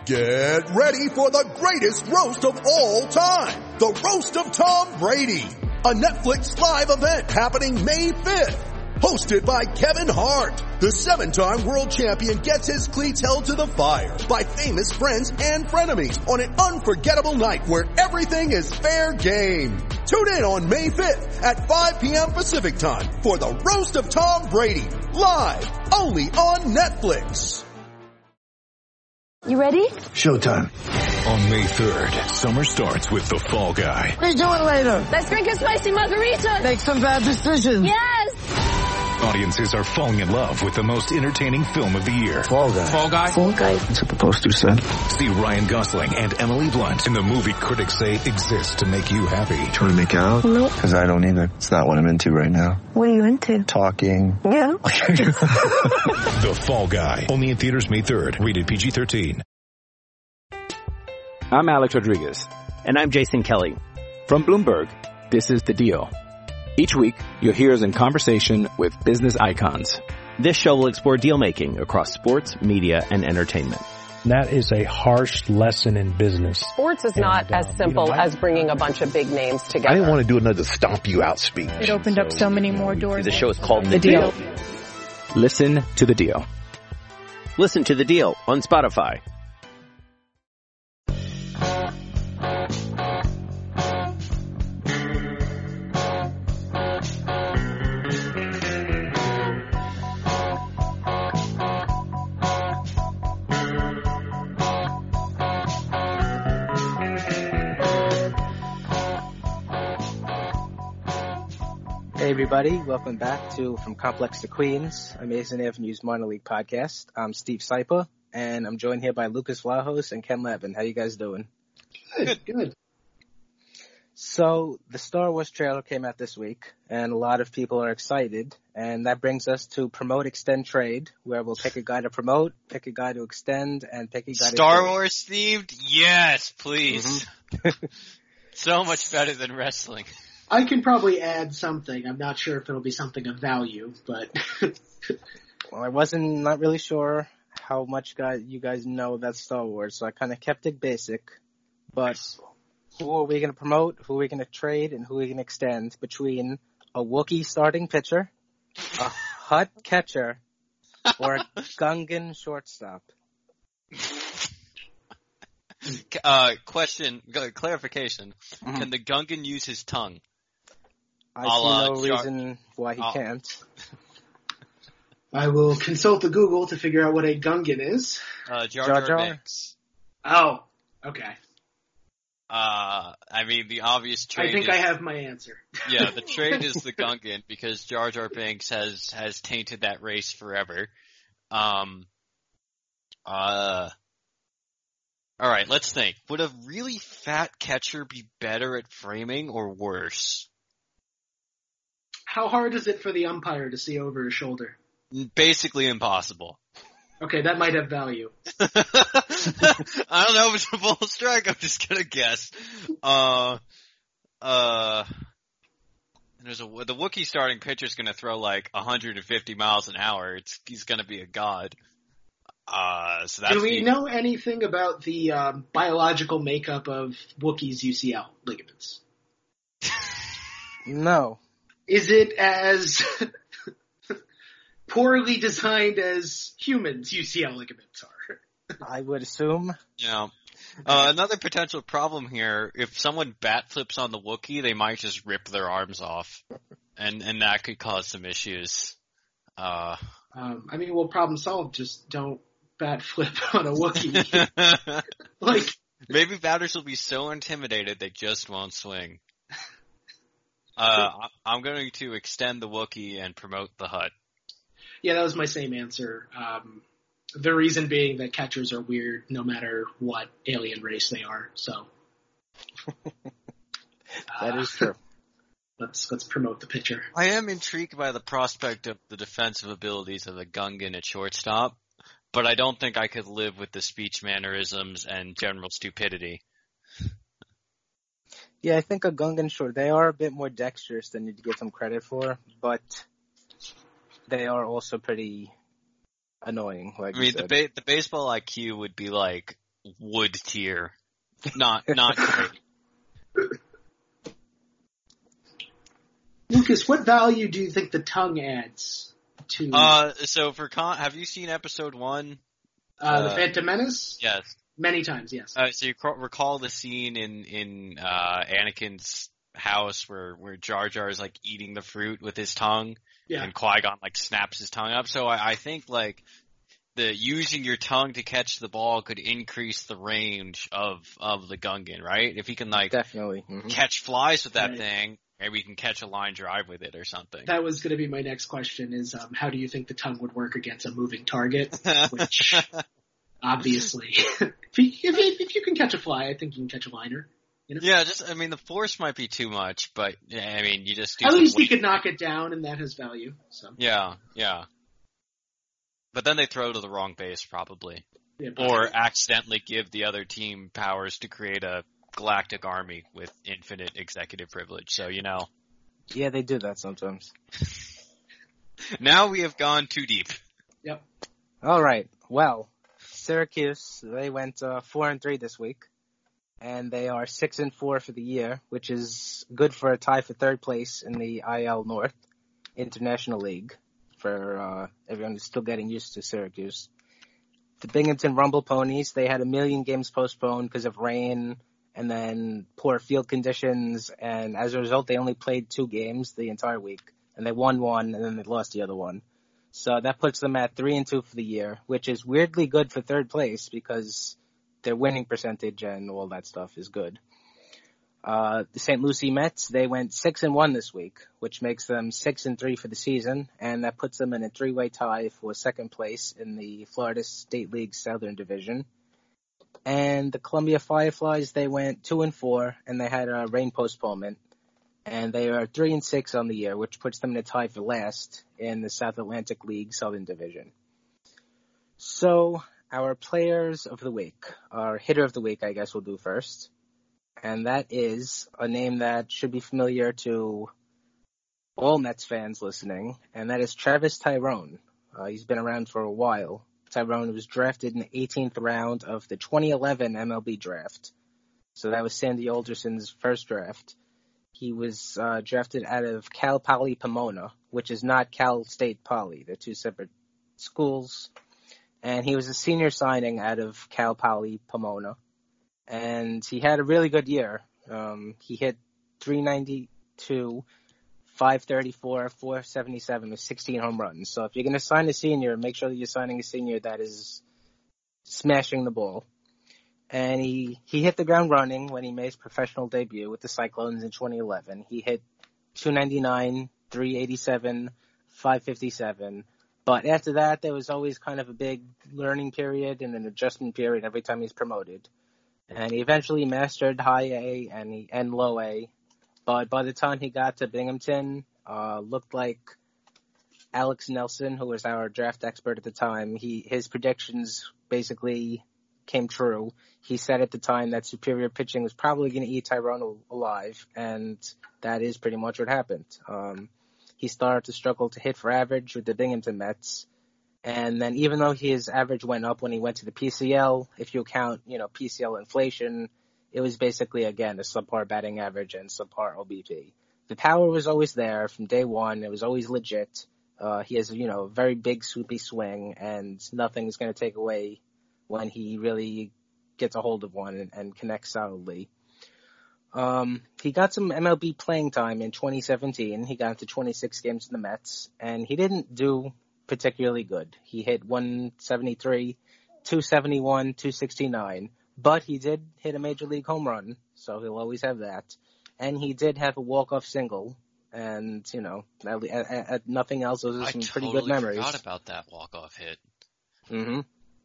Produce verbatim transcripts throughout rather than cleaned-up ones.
Get ready for the greatest roast of all time. The Roast of Tom Brady. A Netflix live event happening May fifth. Hosted by Kevin Hart. The seven-time world champion gets his cleats held to the fire by famous friends and frenemies on an unforgettable night where everything is fair game. Tune in on May fifth at five p.m. Pacific time for the Roast of Tom Brady. Live only on Netflix. You ready? Showtime. On May third, summer starts with The Fall Guy. What are you doing later? Let's drink a spicy margarita. Make some bad decisions. Yes. Audiences are falling in love with the most entertaining film of the year. Fall Guy. Fall Guy? Fall Guy. That's what the poster said. See Ryan Gosling and Emily Blunt in the movie critics say exists to make you happy. Trying to make it out? Nope. Because I don't either. It's not what I'm into right now. What are you into? Talking. Yeah. The Fall Guy. Only in theaters May third. Rated P G thirteen. I'm Alex Rodriguez. And I'm Jason Kelly. From Bloomberg, this is The Deal. Each week, you'll hear us in conversation with business icons. This show will explore deal-making across sports, media, and entertainment. That is a harsh lesson in business. Sports is not and, as um, simple you know, I, as bringing a bunch of big names together. I didn't want to do another stomp you out speech. It opened so, up so many more doors. The show is called The, the deal. deal. Listen to The Deal. Listen to The Deal on Spotify. Hey everybody, welcome back to From Complex to Queens, Amazing Avenue's minor league podcast. I'm Steve Sypa, and I'm joined here by Lucas Vlahos and Ken Lavin. How you guys doing? Good, good. So, the Star Wars trailer came out this week, and a lot of people are excited, and that brings us to Promote, Extend, Trade, where we'll pick a guy to promote, pick a guy to extend, and pick a guy to Star trade. Wars themed? Yes, please. Mm-hmm. So much better than wrestling. I can probably add something. I'm not sure if it'll be something of value, but well, I wasn't not really sure how much guys you guys know about Star Wars, so I kind of kept it basic. But who are we going to promote? Who are we going to trade? And who are we going to extend between a Wookiee starting pitcher, a Hutt catcher, or a Gungan shortstop? Uh, question, clarification. Mm-hmm. Can the Gungan use his tongue? I see uh, no Jar- reason why he uh, can't. I will consult the Google to figure out what a Gungan is. Uh, Jar Jar, Jar Binks. Oh, okay. Uh, I mean, the obvious trade I think is, I have my answer. Yeah, the trade is the Gungan because Jar Jar Binks has, has tainted that race forever. Um, uh, alright, let's think. Would a really fat catcher be better at framing or worse? How hard is it for the umpire to see over his shoulder? Basically impossible. Okay, that might have value. I don't know if it's a full strike, I'm just gonna guess. Uh, uh, there's a, the Wookiee starting pitcher's gonna throw like one hundred fifty miles an hour. It's, he's gonna be a god. Uh, so that's Do we the, know anything about the um, biological makeup of Wookiee's U C L ligaments? No. Is it as poorly designed as humans' U C L ligaments are? I would assume. Yeah. Uh, another potential problem here, if someone bat flips on the Wookiee, they might just rip their arms off. And, and that could cause some issues. Uh, um, I mean, well, problem solved. Just don't bat flip on a Wookiee. Like, maybe batters will be so intimidated they just won't swing. Uh, I'm going to extend the Wookiee and promote the Hutt. Yeah, that was my same answer. Um, the reason being that catchers are weird no matter what alien race they are, so. That uh, is true. Let's, let's promote the pitcher. I am intrigued by the prospect of the defensive abilities of a Gungan at shortstop, but I don't think I could live with the speech mannerisms and general stupidity. Yeah, I think a Gungan short, they are a bit more dexterous than you'd give them credit for, but they are also pretty annoying. Like I mean, the ba- the baseball I Q would be like wood tier. Not not great. Lucas, what value do you think the tongue adds to? Uh, so for con, have you seen episode one? Uh, uh the Phantom Menace? Yes. Many times, yes. Uh, so you c- recall the scene in in uh, Anakin's house where where Jar Jar is like eating the fruit with his tongue, yeah. and Qui-Gon like snaps his tongue up. So I, I think like the using your tongue to catch the ball could increase the range of of the Gungan, right? If he can like definitely mm-hmm. catch flies with that right. thing, maybe he can catch a line drive with it or something. That was going to be my next question: is um, how do you think the tongue would work against a moving target? Which obviously, if, you, if, you, if you can catch a fly, I think you can catch a liner. You know? Yeah, just I mean the force might be too much, but yeah, I mean you just do at least he weight. could knock it down, and that has value. So yeah, yeah. But then they throw to the wrong base, probably. Yeah, or accidentally give the other team powers to create a galactic army with infinite executive privilege. So, you know. Yeah, they do that sometimes. Now we have gone too deep. Yep. All right. Well, Syracuse, they went uh, four and three this week, and they are six and four for the year, which is good for a tie for third place in the I L North International League. For uh, everyone who's still getting used to Syracuse. The Binghamton Rumble Ponies, they had a million games postponed because of rain and then poor field conditions, and as a result, they only played two games the entire week, and they won one, and then they lost the other one. So that puts them at three and two for the year, which is weirdly good for third place because their winning percentage and all that stuff is good. Uh, the Saint Lucie Mets, they went six and one this week, which makes them six and three for the season, and that puts them in a three-way tie for second place in the Florida State League Southern Division. And the Columbia Fireflies, they went two and four, and they had a rain postponement, and they are three and six on the year, which puts them in a tie for last in the South Atlantic League Southern Division. So, our players of the week, our hitter of the week, I guess we'll do first. And that is a name that should be familiar to all Mets fans listening, and that is Travis Tyrone. Uh, he's been around for a while. Tyrone was drafted in the eighteenth round of the twenty eleven M L B draft. So that was Sandy Alderson's first draft. He was uh, drafted out of Cal Poly Pomona, which is not Cal State Poly. They're two separate schools. And he was a senior signing out of Cal Poly Pomona. And he had a really good year. Um, he hit three ninety-two, five thirty-four, four seventy-seven with sixteen home runs. So if you're going to sign a senior, make sure that you're signing a senior that is smashing the ball. And he, he hit the ground running when he made his professional debut with the Cyclones in twenty eleven. He hit two ninety-nine, three eighty-seven, five fifty-seven. But after that, there was always kind of a big learning period and an adjustment period every time he's promoted. And he eventually mastered high A and, he, and low A. But by the time he got to Binghamton, uh, looked like Alex Nelson, who was our draft expert at the time. He his predictions basically came true. He said at the time that superior pitching was probably going to eat Tyrone alive, and that is pretty much what happened. Um, he started to struggle to hit for average with the Binghamton Mets. And then even though his average went up when he went to the P C L, if you count, you know, P C L inflation, it was basically, again, a subpar batting average and subpar O B P. The power was always there from day one. It was always legit. Uh, he has, you know, a very big swoopy swing, and nothing is going to take away when he really gets a hold of one and, and connects solidly. Um, he got some M L B playing time in twenty seventeen. He got into twenty-six games in the Mets, and he didn't do particularly good. He hit one seventy-three, two seventy-one, two sixty-nine, but he did hit a major league home run, so he'll always have that. And he did have a walk-off single, and, you know, at, at, at nothing else, those are some I pretty totally good memories. I forgot about that walk-off hit. Mm-hmm.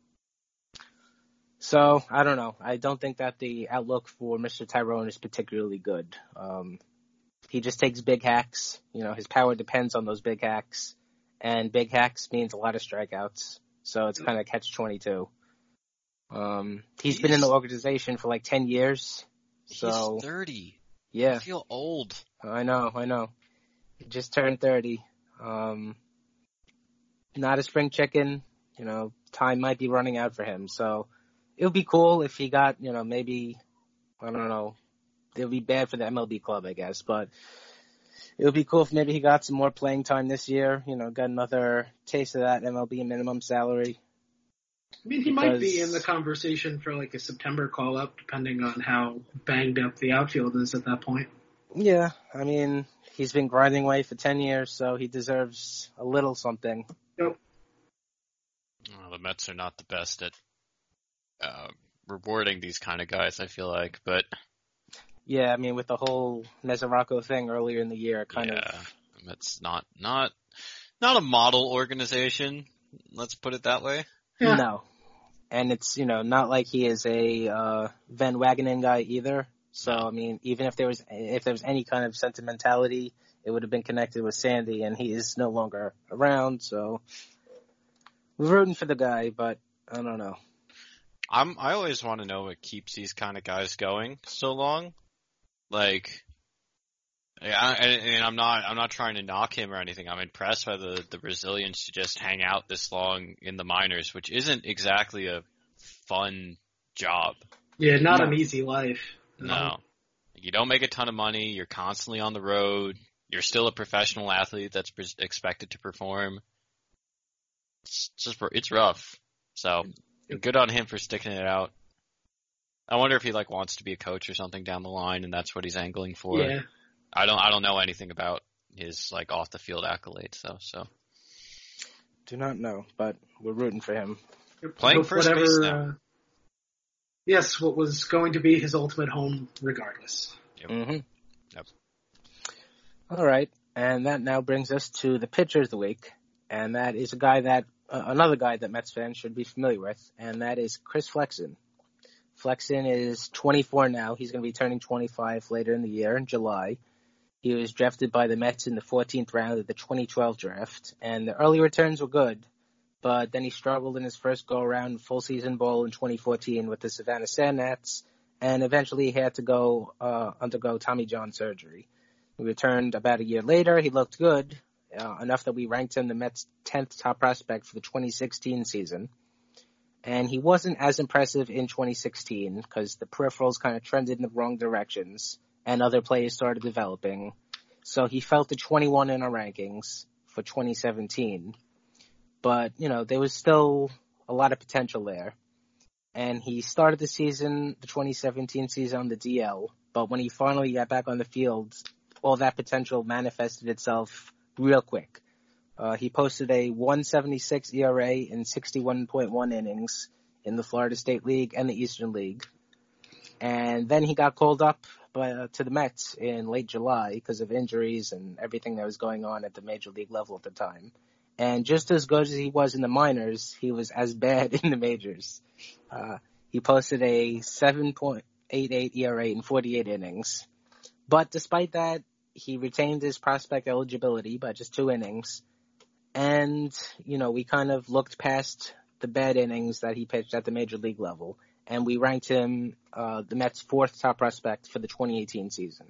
So, I don't know. I don't think that the outlook for Mister Tyrone is particularly good. Um, he just takes big hacks. You know, his power depends on those big hacks. And big hacks means a lot of strikeouts. So it's kind of catch twenty-two. Um, he's, he's been in the organization for like ten years. So he's thirty. Yeah. I feel old. I know, I know. He just turned thirty. Um, not a spring chicken. You know, time might be running out for him. So it would be cool if he got, you know, maybe, I don't know, it would be bad for the M L B club, I guess, but it would be cool if maybe he got some more playing time this year, you know, got another taste of that M L B minimum salary. I mean, he because, might be in the conversation for like a September call-up, depending on how banged up the outfield is at that point. Yeah, I mean, he's been grinding away for ten years, so he deserves a little something. Yep. Well, the Mets are not the best at uh, rewarding these kind of guys, I feel like, but... Yeah, I mean, with the whole Mesoraco thing earlier in the year, kind yeah, of... It's not, not, not a model organization, let's put it that way. Yeah. No. And it's, you know, not like he is a uh, Van Wagenen guy either. So, I mean, even if there was if there was any kind of sentimentality, it would have been connected with Sandy, and he is no longer around. So, we're rooting for the guy, but I don't know. I'm I always want to know what keeps these kind of guys going so long. Like, yeah, and, and I'm not I'm not trying to knock him or anything. I'm impressed by the the resilience to just hang out this long in the minors, which isn't exactly a fun job. Yeah, not no. an easy life. No. You don't make a ton of money. You're constantly on the road. You're still a professional athlete that's pre- expected to perform. It's just, it's rough. So, good on him for sticking it out. I wonder if he, like, wants to be a coach or something down the line, and that's what he's angling for. Yeah. I don't, I don't know anything about his, like, off-the-field accolades, though, so. Do not know, but we're rooting for him. Playing first whatever, base now. Uh, yes, what was going to be his ultimate home regardless. Yep. Mm-hmm. Yep. All right, and that now brings us to the pitcher of the week, and that is a guy that, uh, another guy that Mets fans should be familiar with, and that is Chris Flexen. Flexen is twenty-four now. He's going to be turning twenty-five later in the year, in July. He was drafted by the Mets in the fourteenth round of the twenty twelve draft, and the early returns were good, but then he struggled in his first go-around full season ball in twenty fourteen with the Savannah Sandnats, and eventually he had to go uh, undergo Tommy John surgery. He returned about a year later. He looked good, uh, enough that we ranked him the Mets' tenth top prospect for the twenty sixteen season. And he wasn't as impressive in twenty sixteen because the peripherals kind of trended in the wrong directions and other players started developing. So he fell to twenty-one in our rankings for twenty seventeen. But, you know, there was still a lot of potential there. And he started the season, the twenty seventeen season on the D L. But when he finally got back on the field, all that potential manifested itself real quick. Uh, he posted a one seventy-six E R A in sixty-one point one innings in the Florida State League and the Eastern League. And then he got called up by, uh, to the Mets in late July because of injuries and everything that was going on at the major league level at the time. And just as good as he was in the minors, he was as bad in the majors. Uh, he posted a seven point eight eight E R A in forty-eight innings. But despite that, he retained his prospect eligibility by just two innings. And, you know, we kind of looked past the bad innings that he pitched at the major league level, and we ranked him uh, the Mets' fourth top prospect for the twenty eighteen season.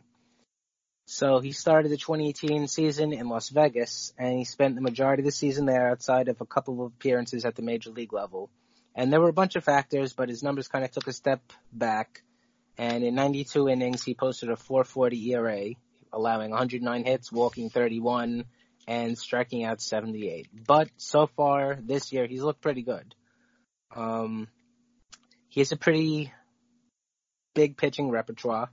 So he started the twenty eighteen season in Las Vegas, and he spent the majority of the season there outside of a couple of appearances at the major league level. And there were a bunch of factors, but his numbers kind of took a step back. And in ninety-two innings, he posted a four forty E R A, allowing one hundred nine hits, walking thirty-one, and striking out seventy-eight. But so far this year, he's looked pretty good. Um, he has a pretty big pitching repertoire,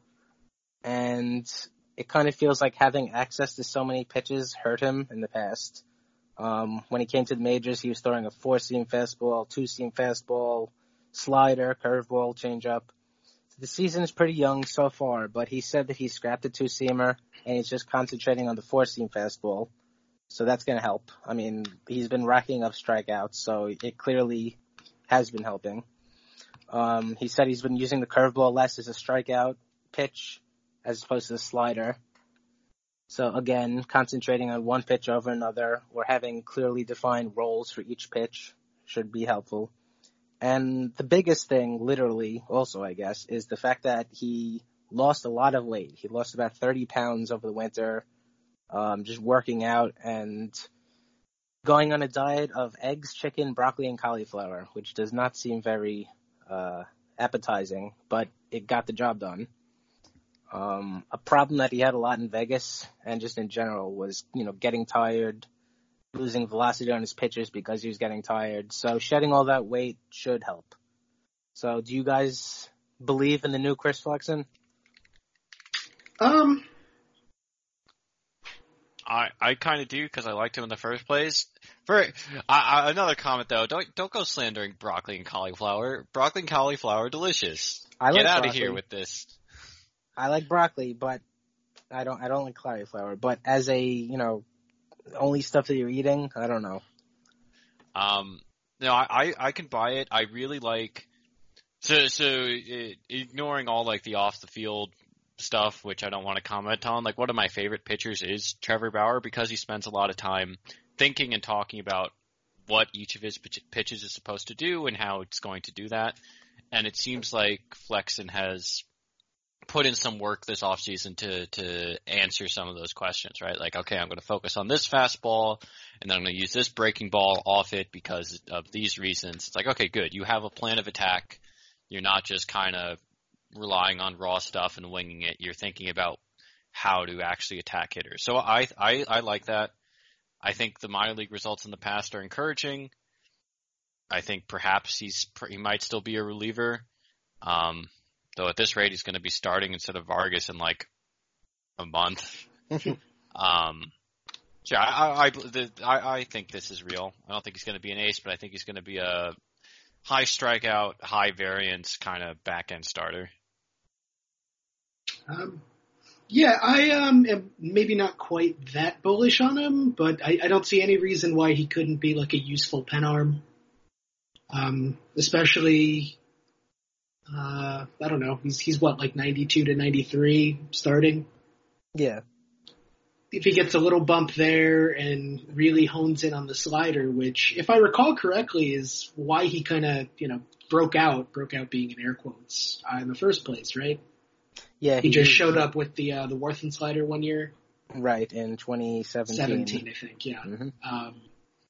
and it kind of feels like having access to so many pitches hurt him in the past. Um, when he came to the majors, he was throwing a four-seam fastball, two-seam fastball, slider, curveball, changeup. The season is pretty young so far, but he said that he scrapped the two-seamer and he's just concentrating on the four-seam fastball. So that's going to help. I mean, he's been racking up strikeouts, so it clearly has been helping. Um, he said he's been using the curveball less as a strikeout pitch as opposed to the slider. So again, concentrating on one pitch over another or having clearly defined roles for each pitch should be helpful. And the biggest thing, literally, also, I guess, is the fact that he lost a lot of weight. He lost about thirty pounds over the winter, um, just working out and going on a diet of eggs, chicken, broccoli, and cauliflower, which does not seem very uh, appetizing, but it got the job done. Um, a problem that he had a lot in Vegas and just in general was, you know, getting tired, losing velocity on his pitches because he was getting tired. So shedding all that weight should help. So do you guys believe in the new Chris Flexen? Um, I I kind of do because I liked him in the first place. For I, I, another comment though, don't don't go slandering broccoli and cauliflower. Broccoli and cauliflower are delicious. I Get like out broccoli. of here with this. I like broccoli, but I don't I don't like cauliflower. But as a, you know, only stuff that you're eating, I don't know. Um, no, I, I, I can buy it. I really like so so it, ignoring all like the off the field stuff, which I don't want to comment on. Like one of my favorite pitchers is Trevor Bauer because he spends a lot of time thinking and talking about what each of his pitches is supposed to do and how it's going to do that. And it seems like Flexen has put in some work this offseason to to answer some of those questions, right? Like, okay, I'm going to focus on this fastball, and then I'm going to use this breaking ball off it because of these reasons. It's like, okay, good. You have a plan of attack. You're not just kind of relying on raw stuff and winging it. You're thinking about how to actually attack hitters. So I I, I like that. I think the minor league results in the past are encouraging. I think perhaps he's he might still be a reliever. Um, though at this rate, he's going to be starting instead of Vargas in like a month. um, so yeah, I I, the, I I think this is real. I don't think he's going to be an ace, but I think he's going to be a high strikeout, high variance kind of back end starter. Um, yeah, I um, am maybe not quite that bullish on him, but I, I don't see any reason why he couldn't be like a useful pen arm. Um, especially, uh, I don't know, he's, he's what, like ninety-two to ninety-three starting? Yeah. If he gets a little bump there and really hones in on the slider, which, if I recall correctly, is why he kind of, you know, broke out, broke out being in air quotes, uh, in the first place, right? Yeah. He, he just showed up with the, uh, the Warthen slider one year. Right, in twenty seventeen. seventeen, I think, yeah. Mm-hmm. Um,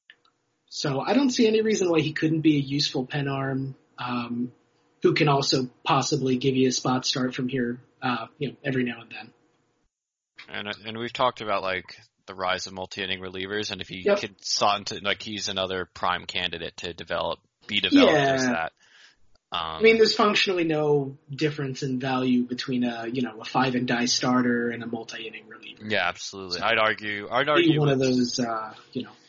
so I don't see any reason why he couldn't be a useful pen arm, um, who can also possibly give you a spot start from here, uh, you know, every now and then. And and we've talked about like the rise of multi-inning relievers, and if he yep. could slot into, like, he's another prime candidate to develop, be developed yeah. as that. Um, I mean, there's functionally no difference in value between a, you know, a five and die starter and a multi-inning reliever. Yeah, absolutely. So I'd argue, I'd be argue one with, of those, uh, you know.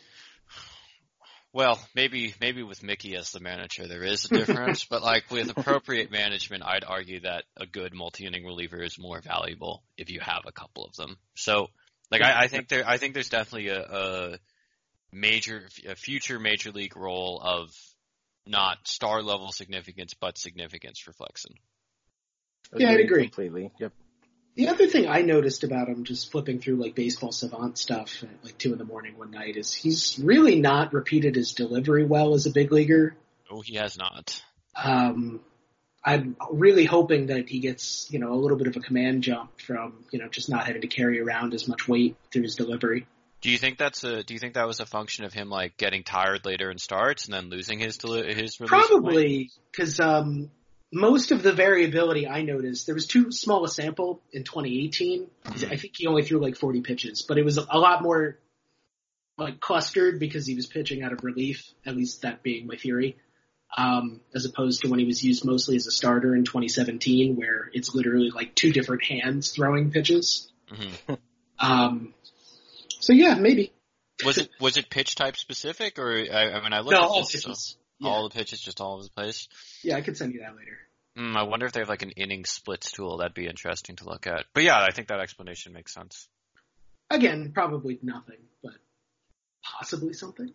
Well, maybe maybe with Mickey as the manager there is a difference, but like with appropriate management, I'd argue that a good multi-inning reliever is more valuable if you have a couple of them. So, like, I, I think there, I think there's definitely a, a major, a future major league role of not star level significance, but significance for Flexen. Yeah, I'd agree completely. Yep. The other thing I noticed about him, just flipping through like Baseball Savant stuff at like two in the morning one night, is he's really not repeated his delivery well as a big leaguer. Oh, he has not. Um, I'm really hoping that he gets, you know, a little bit of a command jump from, you know, just not having to carry around as much weight through his delivery. Do you think that's a? Do you think that was a function of him like getting tired later in starts and then losing his deli- his release? Probably, because um, most of the variability I noticed, there was too small a sample in twenty eighteen. Mm-hmm. I think he only threw like forty pitches, but it was a lot more like clustered because he was pitching out of relief. At least that being my theory, um, as opposed to when he was used mostly as a starter in twenty seventeen, where it's literally like two different hands throwing pitches. Mm-hmm. um. So yeah, maybe. Was it was it pitch type specific, or I, I mean I looked no, at all this, pitches. So Yeah. all the pitches, just all over the place. Yeah, I could send you that later. Mm, I wonder if they have like an inning splits tool. That'd be interesting to look at. But yeah, I think that explanation makes sense. Again, probably nothing, but possibly something.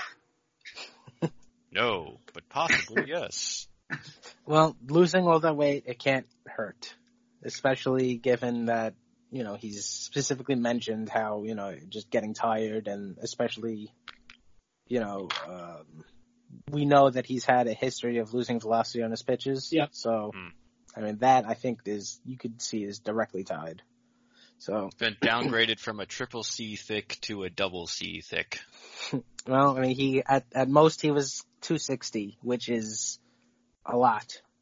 No, but possibly yes. Well, losing all that weight, it can't hurt, especially given that, you know, he's specifically mentioned how, you know, just getting tired, and especially, you know, um, we know that he's had a history of losing velocity on his pitches. Yeah. So, mm. I mean, that I think is, you could see is directly tied. So. It's been downgraded from a triple C thick to a double C thick. Well, I mean, he, at, at most he was two sixty, which is a lot.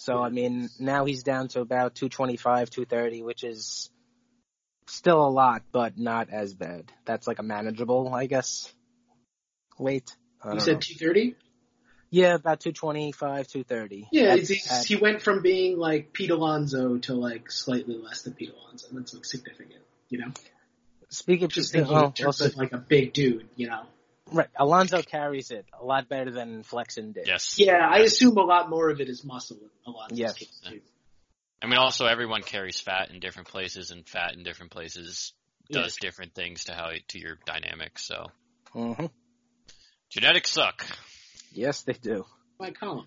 So, I mean, now he's down to about two twenty-five, two thirty, which is still a lot, but not as bad. That's like a manageable, I guess, weight. I You said two thirty? Yeah, about two twenty-five, two thirty. Yeah, at, it's, at, he went from being like Pete Alonso to like slightly less than Pete Alonso. That's like significant, you know? Speaking of just Pete, thinking oh, in terms also, of like a big dude, you know? Right, Alonso carries it a lot better than Flexen did. Yes. Yeah, I assume a lot more of it is muscle in Alonso's yes. case too. I mean, also everyone carries fat in different places, and fat in different places does Yeah. different things to how to your dynamics. So Mm-hmm. genetics suck. Yes, they do. My column.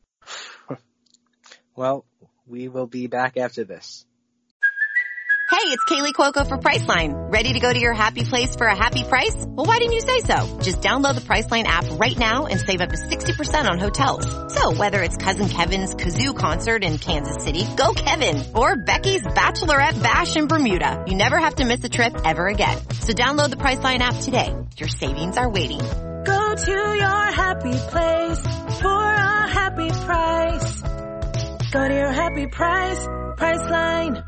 Well, we will be back after this. Hey, it's Kaylee Cuoco for Priceline. Ready to go to your happy place for a happy price? Well, why didn't you say so? Just download the Priceline app right now and save up to sixty percent on hotels. So whether it's Cousin Kevin's Kazoo concert in Kansas City, go Kevin, or Becky's Bachelorette Bash in Bermuda, you never have to miss a trip ever again. So download the Priceline app today. Your savings are waiting. Go to your happy place for a happy price. Go to your happy price, Priceline.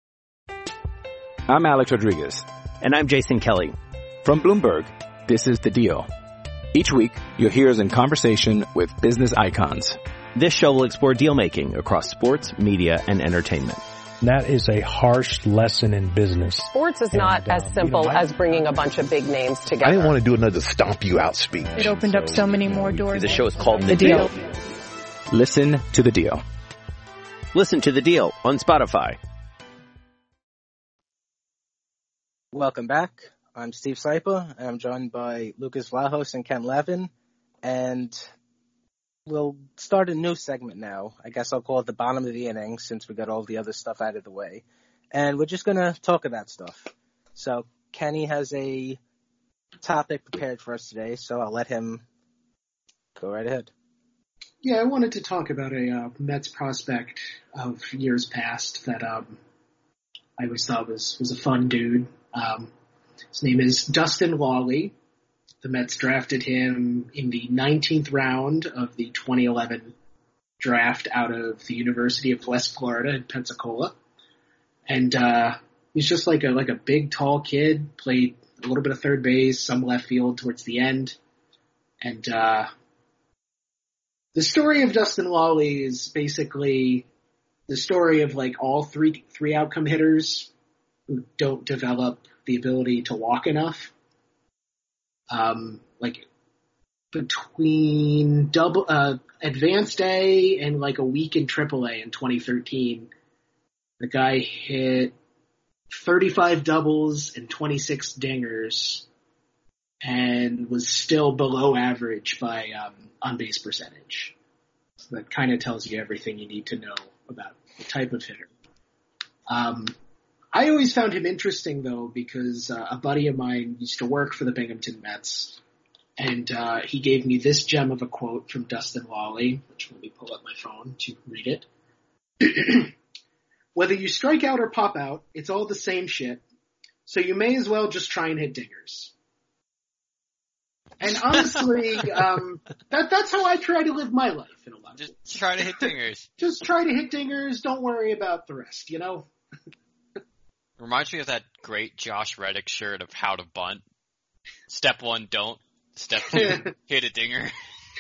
I'm Alex Rodriguez. And I'm Jason Kelly. From Bloomberg, this is The Deal. Each week, you'll hear us in conversation with business icons. This show will explore deal-making across sports, media, and entertainment. That is a harsh lesson in business. Sports is and, not uh, as simple you know, I, as bringing a bunch of big names together. I didn't want to do another stomp you out speech. It opened up so many more doors. The show is called The The Deal. Deal. Listen to The Deal. Listen to The Deal on Spotify. Welcome back. I'm Steve Saipa, and I'm joined by Lucas Vlahos and Ken Levin, and we'll start a new segment now. I guess I'll call it the bottom of the inning since we got all the other stuff out of the way. And we're just going to talk about stuff. So Kenny has a topic prepared for us today, so I'll let him go right ahead. Yeah, I wanted to talk about a uh, Mets prospect of years past that um, I always thought was, was a fun dude. Um, his name is Dustin Lawley. The Mets drafted him in the nineteenth round of the twenty eleven draft out of the University of West Florida in Pensacola. And uh, he's just like a like a big, tall kid, played a little bit of third base, some left field towards the end. And uh, the story of Dustin Lawley is basically the story of like all three three outcome hitters who don't develop the ability to walk enough. Um, like between double, uh, advanced A and like a week in triple A in twenty thirteen, the guy hit thirty-five doubles and twenty-six dingers and was still below average by, um, on base percentage. So that kind of tells you everything you need to know about the type of hitter. Um, I always found him interesting, though, because uh, a buddy of mine used to work for the Binghamton Mets, and uh, he gave me this gem of a quote from Dustin Lawley, which let me pull up my phone to read it. Whether you strike out or pop out, it's all the same shit, so you may as well just try and hit dingers. And honestly, um, that, that's how I try to live my life in a lot of Just ways. try to hit dingers. Just try to hit dingers, don't worry about the rest, you know? Reminds me of that great Josh Reddick shirt of how to bunt. Step one, don't. Step two, hit a dinger.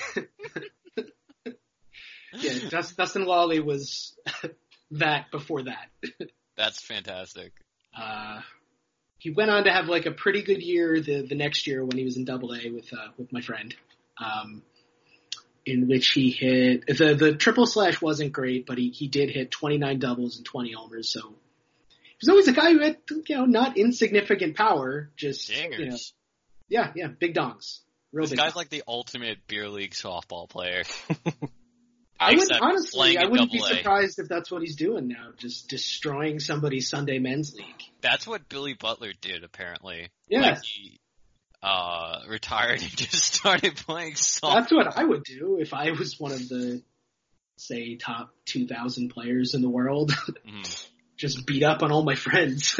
Yeah, Dustin Lawley was that before that. That's fantastic. Uh, he went on to have like a pretty good year the, the next year when he was in Double A with uh, with my friend, um, in which he hit the the triple slash wasn't great, but he he did hit twenty-nine doubles and twenty homers. So he was always a guy who had, you know, not insignificant power. Just Dingers. You know, yeah, yeah, big dongs. Real This big guy's dongs. like the ultimate beer league softball player. I would Except honestly, playing I in wouldn't be Double A. surprised if that's what he's doing now, just destroying somebody's Sunday men's league. That's what Billy Butler did, apparently. Yeah. Like he uh, retired and just started playing softball. That's what I would do if I was one of the, say, top two thousand players in the world. Mm. Just beat up on all my friends.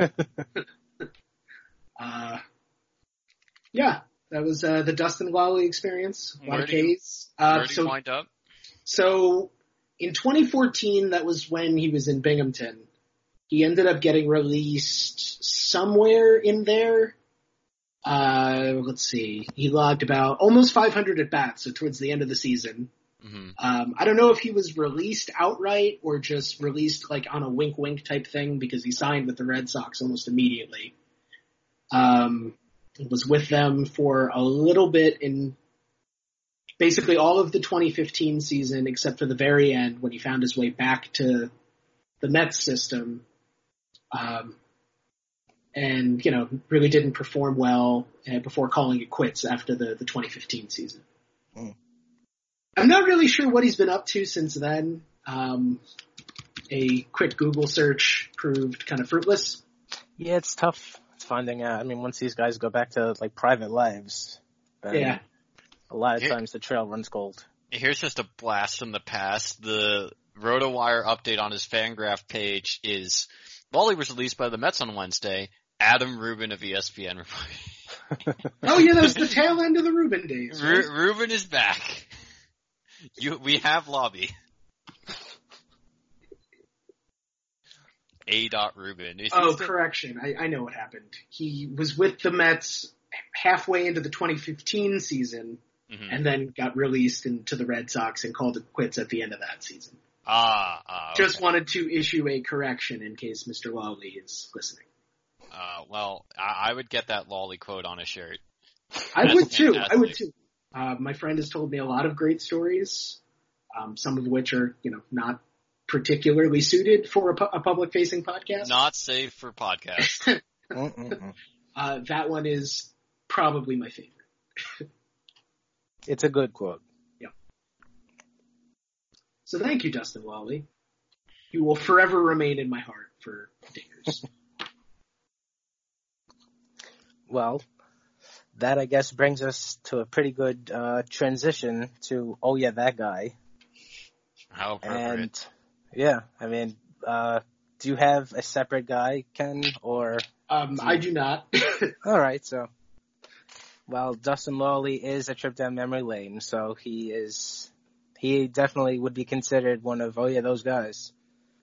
uh, yeah, that was uh, the Dustin Lawley experience. A lot Where of do you- Ks. Where Uh, did so, he wind up? so in twenty fourteen, that was when he was in Binghamton. He ended up getting released somewhere in there. Uh, let's see. He logged about almost five hundred at bats, so towards the end of the season. Mm-hmm. Um, I don't know if he was released outright or just released like on a wink wink type thing because he signed with the Red Sox almost immediately. Um, was with them for a little bit in basically all of the twenty fifteen season except for the very end when he found his way back to the Mets system. Um, and, you know, really didn't perform well uh, before calling it quits after the, the twenty fifteen season. Mm. I'm not really sure what he's been up to since then. Um, a quick Google search proved kind of fruitless. Yeah, it's tough finding out. I mean, once these guys go back to, like, private lives, then yeah. a lot of Here, times the trail runs cold. Here's just a blast from the past. The RotoWire update on his Fangraph page is, Wally was released by the Mets on Wednesday. Adam Rubin of E S P N reported. Oh, yeah, that was the tail end of the Rubin days. Right? Ru- Rubin is back. You, we have lobby. A. Rubin. Oh, still... correction. I, I know what happened. He was with the Mets halfway into the twenty fifteen season mm-hmm. and then got released into the Red Sox and called it quits at the end of that season. Ah, ah okay. Just wanted to issue a correction in case Mister Lawley is listening. Uh, well, I, I would get that Lawley quote on a shirt. I would too. I would too. Uh, my friend has told me a lot of great stories, um, some of which are, you know, not particularly suited for a, pu- a public-facing podcast. Not safe for podcasts. uh, that one is probably my favorite. It's a good quote. Yeah. So thank you, Dustin Lawley. You will forever remain in my heart for dingers. Well, that, I guess, brings us to a pretty good uh, transition to, oh, yeah, that guy. How appropriate. And, yeah, I mean, uh, do you have a separate guy, Ken, or? Um, do I do not. All right, so, well, Dustin Lawley is a trip down memory lane, so he is, he definitely would be considered one of, oh, yeah, those guys.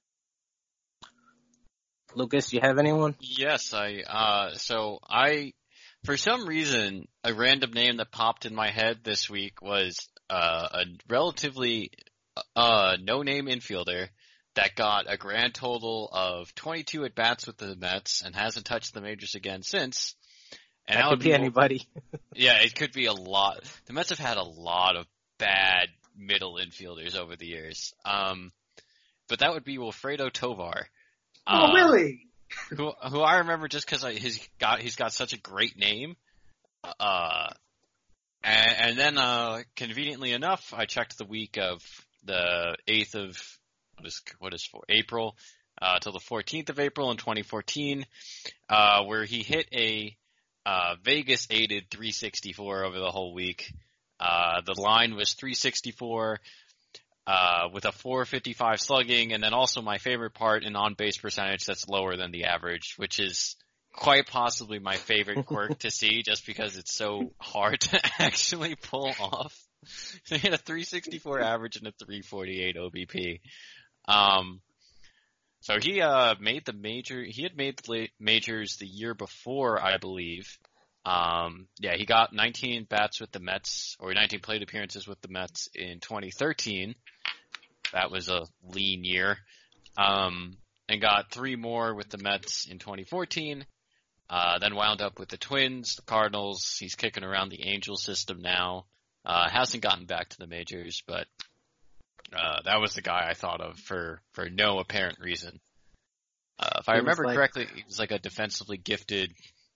Lucas, do you have anyone? Yes, I, uh, so I, for some reason, a random name that popped in my head this week was, uh, a relatively, uh, no-name infielder that got a grand total of twenty-two at-bats with the Mets and hasn't touched the majors again since. And that, that could be, be anybody. Yeah, it could be a lot. The Mets have had a lot of bad middle infielders over the years. Um, but that would be Wilfredo Tovar. Oh, uh, really? who who I remember just because he's got he's got such a great name. Uh, and, and then uh, conveniently enough, I checked the week of the eighth of what is what is for April uh, till the fourteenth of April in twenty fourteen, uh, where he hit a uh, Vegas aided three sixty-four over the whole week. Uh, the line was three sixty-four. Uh, with a four fifty-five slugging, and then also my favorite part, an on-base percentage that's lower than the average, which is quite possibly my favorite quirk to see, just because it's so hard to actually pull off. So he had a three sixty-four average and a three forty-eight O B P. Um, so he uh, made the major. He had made the majors the year before, I believe. Um, yeah, he got nineteen bats with the Mets, or nineteen plate appearances with the Mets in twenty thirteen. That was a lean year. Um, and got three more with the Mets in twenty fourteen. Uh, then wound up with the Twins, the Cardinals. He's kicking around the Angel system now. Uh, hasn't gotten back to the majors, but uh, that was the guy I thought of for, for no apparent reason. Uh, if I remember like... correctly, he was like a defensively gifted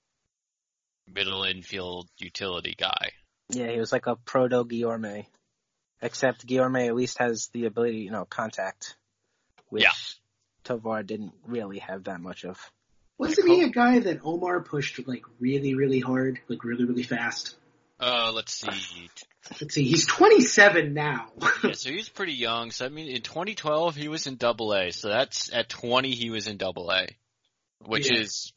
middle infield utility guy. Yeah, he was like a proto Guillorme. Except Guillorme at least has the ability, you know, contact, which yeah. Tovar didn't really have that much of. Wasn't he a guy that Omar pushed like really, really hard, like really, really fast? Uh, let's see. Let's see. He's twenty-seven now. Yeah, so he's pretty young. So I mean, in twenty twelve he was in Double A. So that's at twenty he was in Double A, which yeah. is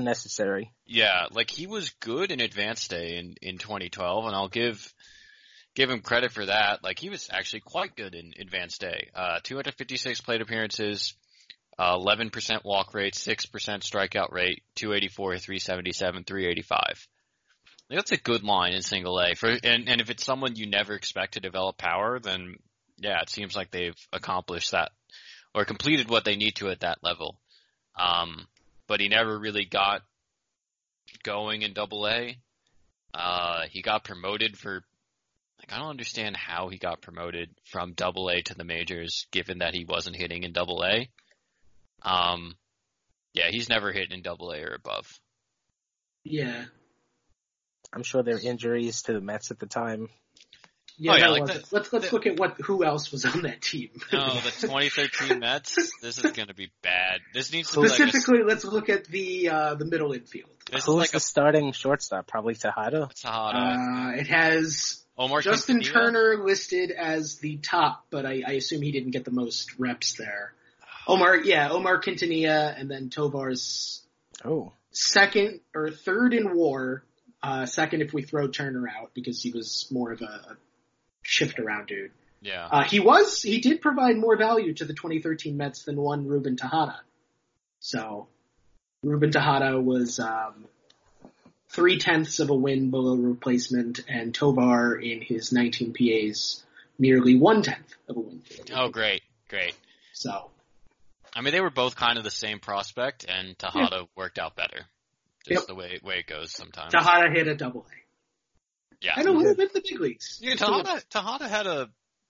unnecessary. Yeah, like he was good in Advanced A in in twenty twelve, and I'll give. give him credit for that. Like, he was actually quite good in Advanced A. Uh, two hundred fifty-six plate appearances, uh, eleven percent walk rate, six percent strikeout rate, two eighty-four, three seventy-seven, three eighty-five. That's a good line in single A. For and, and if it's someone you never expect to develop power, then yeah, it seems like they've accomplished that or completed what they need to at that level. Um, but he never really got going in double A. Uh, he got promoted for, like, I don't understand how he got promoted from double A to the majors, given that he wasn't hitting in double A. Um, yeah, he's never hit in double A or above. Yeah. I'm sure there were injuries to the Mets at the time. Yeah, oh, yeah, that like was, the, let's let's the, look at what who else was on that team. No, the twenty thirteen Mets. This is going to be bad. This needs to specifically. Be like a, let's look at the uh, the middle infield. Who's like the a, starting shortstop? Probably Tejada. Tejada. Uh, it has Omar Justin Quintanilla? Turner listed as the top, but I, I assume he didn't get the most reps there. Omar, yeah, Omar Quintanilla, and then Tovar's oh second or third in WAR. Uh, second if we throw Turner out because he was more of a, a shift around dude. Yeah. Uh, he was, he did provide more value to the twenty thirteen Mets than one Ruben Tejada. So, Ruben Tejada was, um, three tenths of a win below replacement, and Tovar in his nineteen P As nearly one tenth of a win. Oh, great, great. So. I mean, they were both kind of the same prospect, and Tejada yeah. worked out better. Just yep. the way, way it goes sometimes. Tejada hit a double A. Yeah. And a little bit in the big leagues. Yeah, Tejada, Tejada had a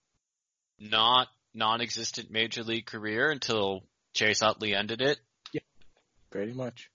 not non-existent major league career until Chase Utley ended it. Yeah. Pretty much.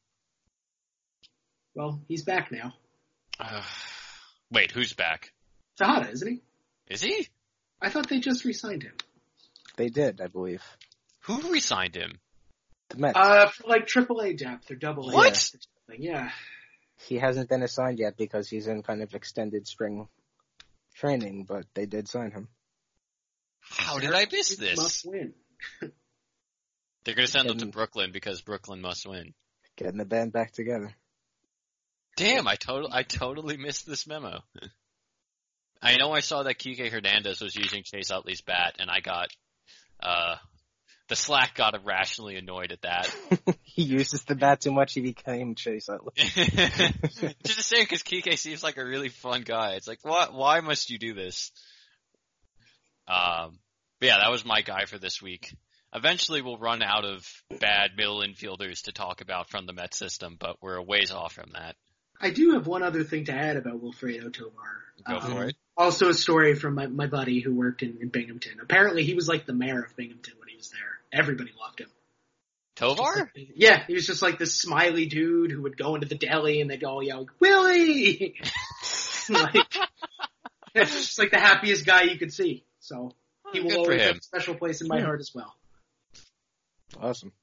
Well, he's back now. Uh, wait, who's back? Tejada, isn't he? Is he? I thought they just re-signed him. They did, I believe. Who re-signed him? The Mets. Uh, for like triple A depth or double A. What? Depth. Yeah. He hasn't been assigned yet because he's in kind of extended spring training, but they did sign him. How did I miss this? Must win. They're going to send him to Brooklyn because Brooklyn must win. Getting the band back together. Damn, I, to- I totally missed this memo. I know I saw that Kike Hernandez was using Chase Utley's bat, and I got, uh, the Slack got irrationally annoyed at that. He uses the bat too much, he became Chase Utley. Just the same, because Kike seems like a really fun guy. It's like, why, why must you do this? Um, but yeah, that was my guy for this week. Eventually we'll run out of bad middle infielders to talk about from the Met system, but we're a ways off from that. I do have one other thing to add about Wilfredo Tovar. Go um, for it. Also a story from my, my buddy who worked in, in Binghamton. Apparently he was like the mayor of Binghamton when he was there. Everybody loved him. Tovar? Like, yeah, he was just like this smiley dude who would go into the deli and they'd all yell, Willie! Like, it's just like the happiest guy you could see. So he will always have a special place in my yeah. heart as well. Awesome.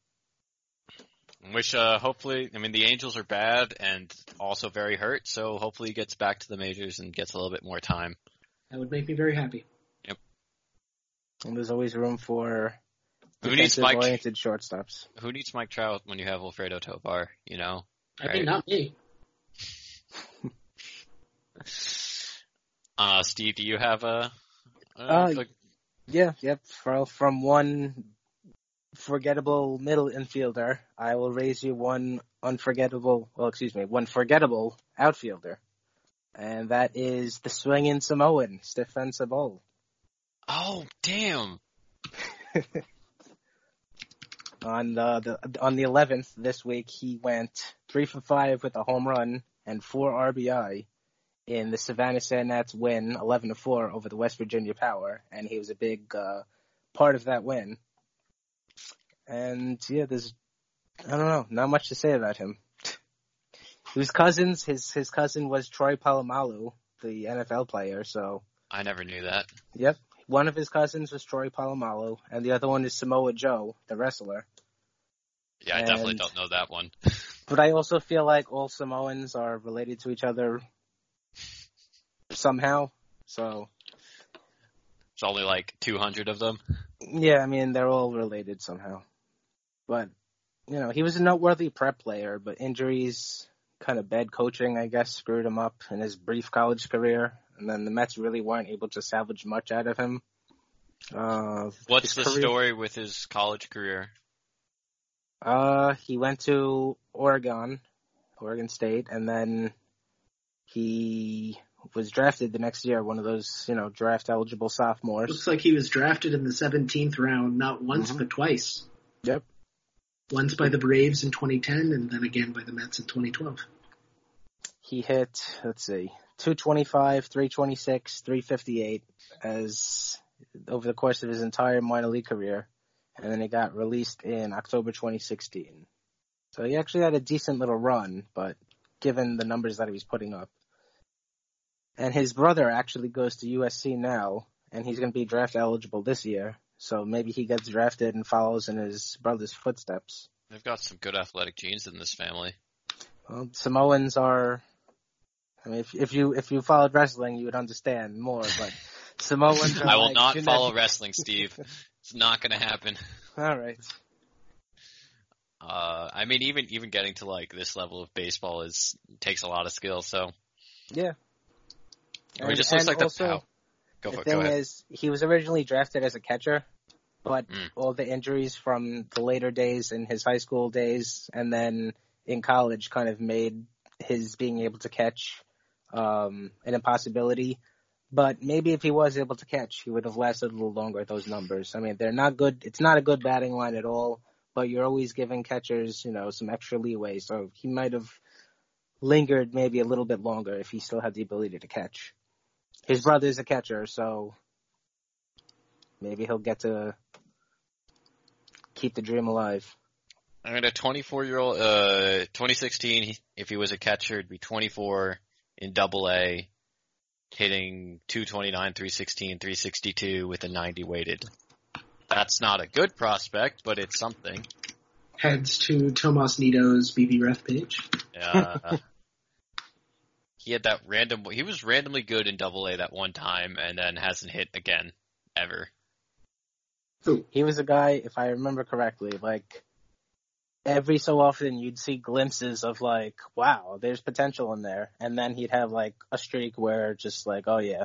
Which, uh, hopefully, I mean, the Angels are bad and also very hurt, so hopefully he gets back to the majors and gets a little bit more time. That would make me very happy. Yep. And there's always room for who needs Mike, oriented shortstops. Who needs Mike Trout when you have Wilfredo Tovar, you know? I right? mean, not me. uh, Steve, do you have a... a uh, quick... Yeah, yep. From, from one forgettable middle infielder, I will raise you one unforgettable, well, excuse me, one forgettable outfielder. And that is the swinging Samoan, Stephen Cebol. Oh, damn. on the, the on the eleventh this week, he went three for five with a home run and four R B I in the Savannah Sandnats win, eleven to four over the West Virginia Power, and he was a big uh, part of that win. And yeah, there's I don't know, not much to say about him. His cousins, his his cousin was Troy Polamalu, the N F L player. So I never knew that. Yep, one of his cousins was Troy Polamalu, and the other one is Samoa Joe, the wrestler. Yeah, I and, definitely don't know that one. But I also feel like all Samoans are related to each other somehow. So it's only like two hundred of them. Yeah, I mean they're all related somehow. But you know, he was a noteworthy prep player, but injuries, kind of bad coaching, I guess, screwed him up in his brief college career. and then the Mets really weren't able to salvage much out of him. Uh, What's the career, story with his college career? Uh, he went to Oregon, Oregon State, and then he was drafted the next year, one of those, you know, draft-eligible sophomores. Looks like he was drafted in the seventeenth round, not once, mm-hmm. but twice. Yep. Once by the Braves in twenty ten, and then again by the Mets in twenty twelve. He hit, let's see, two twenty-five, three twenty-six, three fifty-eight as over the course of his entire minor league career, and then he got released in October twenty sixteen. So he actually had a decent little run, but given the numbers that he was putting up. And his brother actually goes to U S C now, and he's going to be draft eligible this year. So maybe he gets drafted and follows in his brother's footsteps. They've got some good athletic genes in this family. Well, Samoans are. I mean, if, if you if you followed wrestling, you would understand more. But Samoans are. I will like not genetic... follow wrestling, Steve. It's not going to happen. All right. Uh, I mean, even even getting to like this level of baseball is takes a lot of skill. So. Yeah. I mean, it just looks like also, the. Oh. Go the for it. thing Go ahead. is, he was originally drafted as a catcher, but mm. all the injuries from the later days in his high school days and then in college kind of made his being able to catch um, an impossibility. But maybe if he was able to catch, he would have lasted a little longer at those numbers. I mean, they're not good. It's not a good batting line at all, but you're always giving catchers, you know, some extra leeway. So he might have lingered maybe a little bit longer if he still had the ability to catch. His brother's a catcher, so maybe he'll get to keep the dream alive. I mean, a twenty-four-year-old, uh, twenty sixteen, if he was a catcher, he'd be twenty-four in Double A, hitting two twenty-nine, three sixteen, three sixty-two with a ninety weighted. That's not a good prospect, but it's something. Heads to Tomas Nito's B B Ref page. Uh, he had that random, he was randomly good in Double A that one time and then hasn't hit again, ever. He was a guy, if I remember correctly, like, every so often you'd see glimpses of like, wow, there's potential in there. And then he'd have like a streak where just like, oh yeah.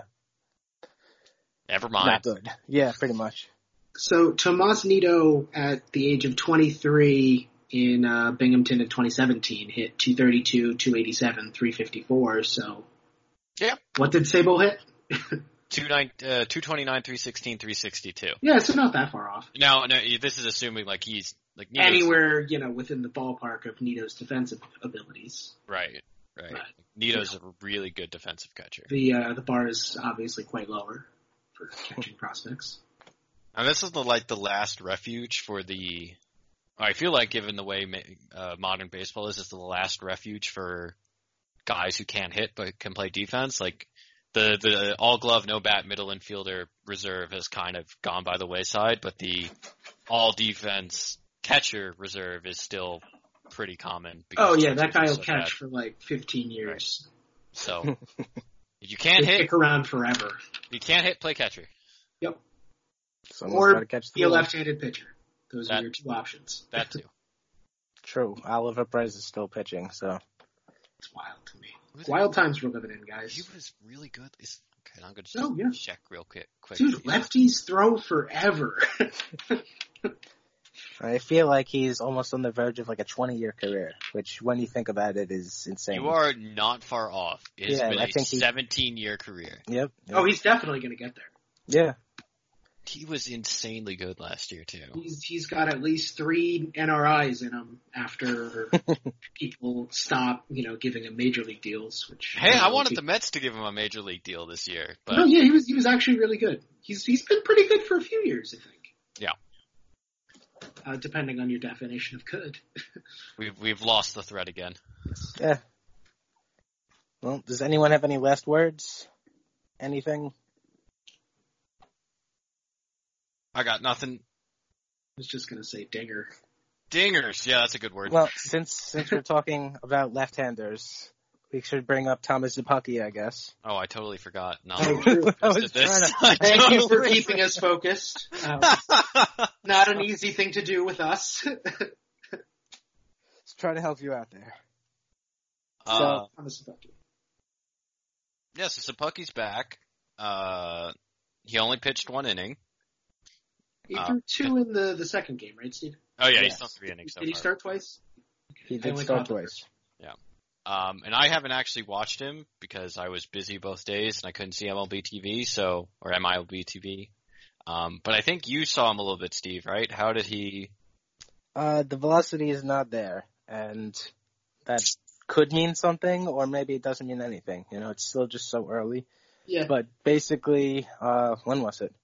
Never mind. Not good. Yeah, pretty much. So Tomas Nito at the age of twenty-three in uh, Binghamton in twenty seventeen hit two thirty-two, two eighty-seven, three fifty-four. So yeah. What did Sable hit? two twenty-nine, three sixteen, three sixty-two. Yeah, so not that far off. No, no, this is assuming like he's like Nito's, anywhere, you know, within the ballpark of Nito's defensive abilities. Right, right. But, Nito's you know, a really good defensive catcher. The uh, the bar is obviously quite lower for catching prospects. And this is the, like the last refuge for the. I feel like, given the way uh, modern baseball is, it's the last refuge for guys who can't hit but can play defense. Like the the all glove, no bat middle infielder reserve has kind of gone by the wayside, but the all defense catcher reserve is still pretty common. Oh yeah, that guy will so catch bad. for like fifteen years. Right. So if you can't hit, stick around forever. You can't hit, play catcher. Yep. Someone's or gotta catch the be a ball. left-handed pitcher. Those that, are your two options. That too. True. Oliver Perez is still pitching, so. It's wild to me. Wild times we're living in, guys. He was really good. Is, okay, I'm going to oh, yeah. check real quick. quick Dude, lefties throw forever. I feel like he's almost on the verge of like a twenty-year career, which when you think about it is insane. You are not far off. It's yeah, been I a think seventeen-year career. Yep, yep. Oh, he's definitely going to get there. Yeah. He was insanely good last year, too. He's He's got at least three N R Is in him after people stop, you know, giving him major league deals. Which Hey, I wanted the Mets to give him a major league deal this year. But... No, yeah, he was he was actually really good. He's He's been pretty good for a few years, I think. Yeah. Uh, depending on your definition of good. we've we've lost the thread again. Yeah. Well, does anyone have any last words? Anything? I got nothing. I was just gonna say dinger. Dingers, yeah, that's a good word. Well, since since we're talking about left-handers, we should bring up Thomas Zupucki, I guess. Oh, I totally forgot. No, I was this. trying to, Thank totally you for keeping us focused. Um, not an easy thing to do with us. Let's try to help you out there. Uh, so, Thomas Zupucki. Yeah, so Sapucki's back. Uh, he only pitched one inning. He Uh, threw two in the, the second game, right, Steve? Oh yeah, Yes. he's still three innings so Did he far. start twice? He I did only start caught the twice. Yeah. Um, and I haven't actually watched him because I was busy both days and I couldn't see M L B T V, so, or M I L B T V. Um, but I think you saw him a little bit, Steve, right? How did he? Uh, the velocity is not there, and that could mean something, or maybe it doesn't mean anything. You know, it's still just so early. Yeah. But basically, uh, when was it?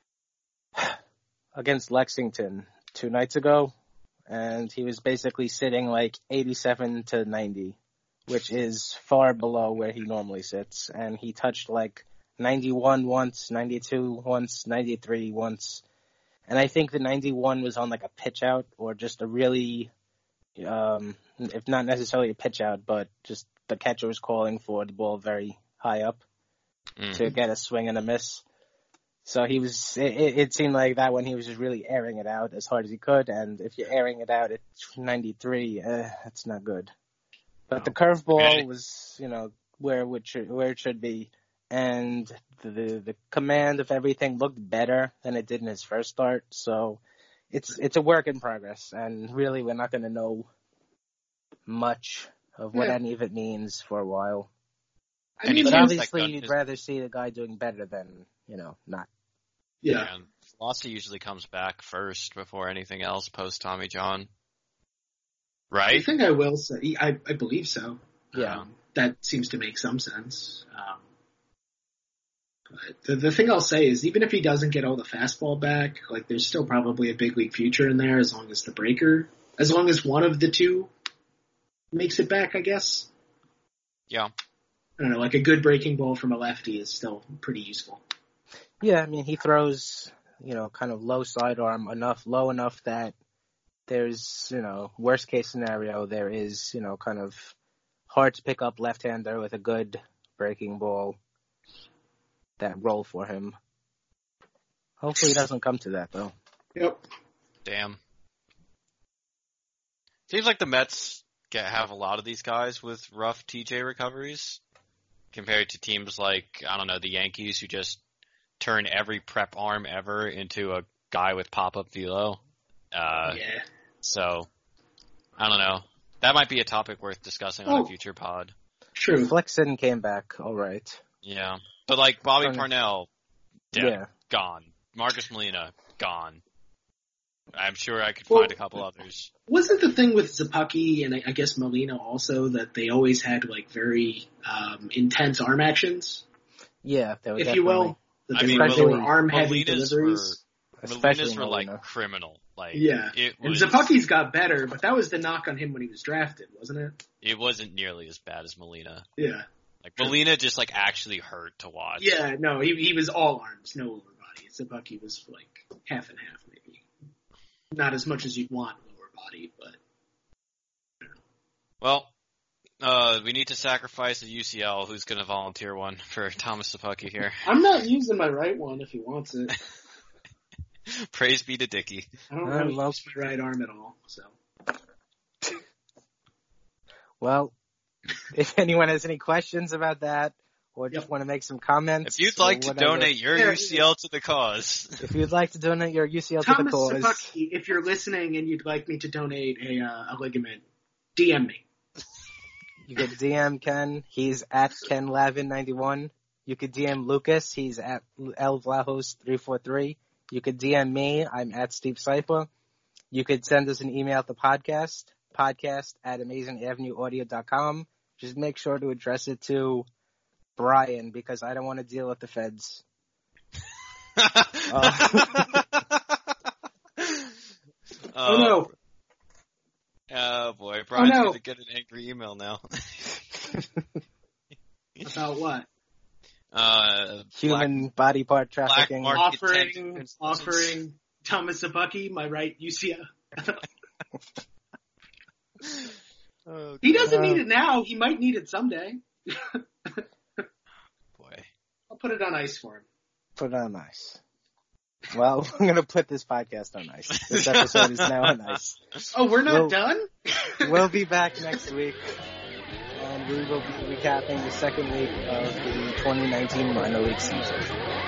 Against Lexington two nights ago, and he was basically sitting like eighty-seven to ninety, which is far below where he normally sits, and he touched like ninety-one once, ninety-two once, ninety-three once, and I think the ninety-one was on like a pitch out or just a really, um, if not necessarily a pitch out, but just the catcher was calling for the ball very high up Mm. to get a swing and a miss. So he was, it, it seemed like that when he was just really airing it out as hard as he could, and if you're airing it out at ninety-three, uh, that's not good. But the curveball Okay. was, you know, where it, would, where it should be, and the, the the command of everything looked better than it did in his first start. So it's it's a work in progress, and really we're not going to know much of what Yeah. any of it means for a while. I mean, But seems obviously, like you'd his- rather see the guy doing better than, you know, not. yeah. And velocity usually comes back first before anything else post Tommy John. I Right? think I will say, I, I believe so. Yeah. Um, that seems to make some sense. Um, but the, the thing I'll say is, even if he doesn't get all the fastball back, like there's still probably a big league future in there as long as the breaker, as long as one of the two makes it back, I guess. Yeah. I don't know, like a good breaking ball from a lefty is still pretty useful. Yeah, I mean, he throws, you know, kind of low sidearm enough, low enough that there's, you know, worst case scenario, there is, you know, kind of hard to pick up left-hander with a good breaking ball that roll for him. Hopefully it doesn't come to that, though. Yep. Damn. Seems like the Mets get, have a lot of these guys with rough T J recoveries compared to teams like, I don't know, the Yankees who just turn every prep arm ever into a guy with pop-up velo. Uh, yeah. So, I don't know. That might be a topic worth discussing on Oh. a future pod. True. Flexen came back, all right. Yeah. But like Bobby Parnell. Parnell, dead, Yeah. gone. Marcus Molina, gone. I'm sure I could Well- find a couple others. Wasn't the thing with Zappucki and I, I guess Molina also that they always had like very um, intense arm actions, Yeah, that was if you will? That I they mean, were, they were Molina- arm heavy Molina's deliveries. especially Molina's were Molina. like criminal. Like Yeah. it And was. Zappucki's got better, but that was the knock on him when he was drafted, wasn't it? It wasn't nearly as bad as Molina. Yeah. Like Molina just like actually hurt to watch. Yeah, no, he he was all arms, no lower body. Zappucki was like half and half maybe. Not as much as you'd want lower body, but Well, uh, we need to sacrifice a U C L. Who's going to volunteer one for Thomas Zappucki here? I'm not using my right one if he wants it. Praise be to Dickey. I don't I really love- use my right arm at all, so. Well, if anyone has any questions about that, or just Yep. want to make some comments. If you'd or like to whatever, donate your Yeah. U C L to the cause, If you'd like to donate your U C L to the Thomas cause, Zappucki, if you're listening and you'd like me to donate a uh, a ligament, D M me. you could D M Ken. He's at Ken Lavin ninety-one. You could D M Lucas. He's at L Vlahos three four three. You could D M me. I'm at Steve Seifer. You could send us an email at the podcast, podcast at amazing avenue audio dot com. Just make sure to address it to Brian, because I don't want to deal with the feds. Uh, Oh no. Oh boy, Brian's no. going to get an angry email now. About what? Uh, Human body part trafficking. market Offering content- offering Thomas Zappucki my right U C L. Oh, He doesn't Uh, need it now. He might need it someday. boy. I'll put it on ice for him. Put it on ice. Well, I'm going to put this podcast on ice. This episode is now on ice. Oh, we're not Well- done? We'll be back next week. And we will be recapping the second week of the twenty nineteen minor league season.